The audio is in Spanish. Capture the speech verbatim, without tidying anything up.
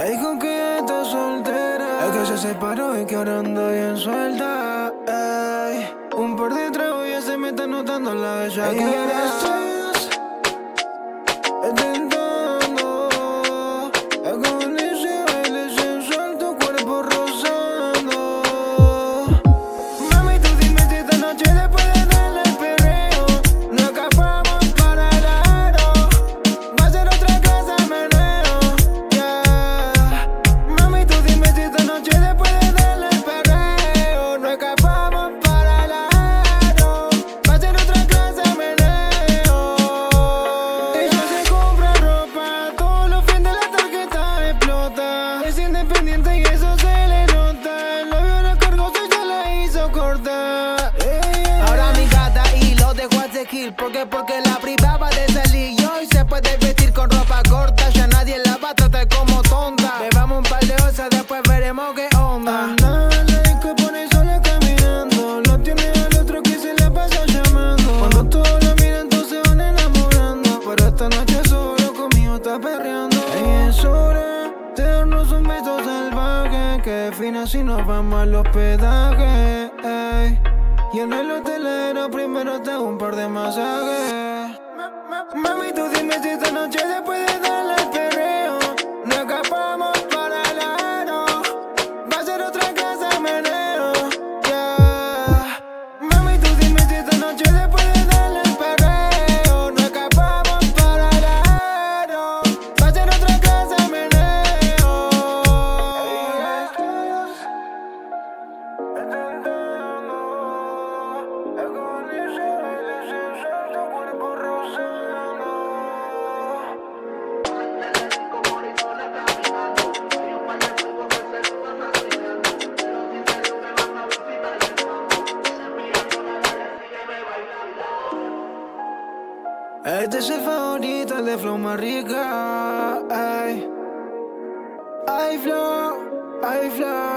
Me dijo que ya está soltera, es que se separó y que ahora anda bien suelta. Ey, un par de tragos ya se me está notando la bella. Ella estás intentando con ese baile sensual, tu cuerpo rozando. Mami, tú dime si esta noche después de darle el perreo no escapamos para el aro. Va a ser otra casa meneo, yeah. Mami, tú dime si esta noche después de darle el perreo no escapamos para el aro. Va a ser otra casa meneo. Ella se compra ropa, todos los fines de la tarjeta explota. Es independiente y eso se le nota. El novio era cargoso y se la hizo cortar. Ey, Ahora mi gata y lo dejo a seguir. Porque, porque la privaba de salir. Y hoy se puede vestir con ropa corta. Ya nadie la va a tratar como tonta. Bebamos un par de onzas, después veremos qué onda. anda a la disco, pone sola caminando. Lo tiene al otro que se la pasa llamando. Cuando todos la miran, todos se van enamorando. Pero esta noche solo conmigo está perreando. Y es hora de darnos un beso salvaje, que define si nos vamos al hospedaje. Ey. Y en el hotelero primero te hago un par de masajes. Mami, tú dime si esta noche después de darle el perreo no escapamos para el aro. Va a ser otra casa meneo, yeah. Mami, tú dime si esta noche después de darle el perreo no escapamos para el aro. Va a ser otra casa meneo. Ella estás intentando con ese baile sensual, tu cuerpo rozando. Este es el favorito, el de flow más rica. Ay, ay, flow, ay, flow.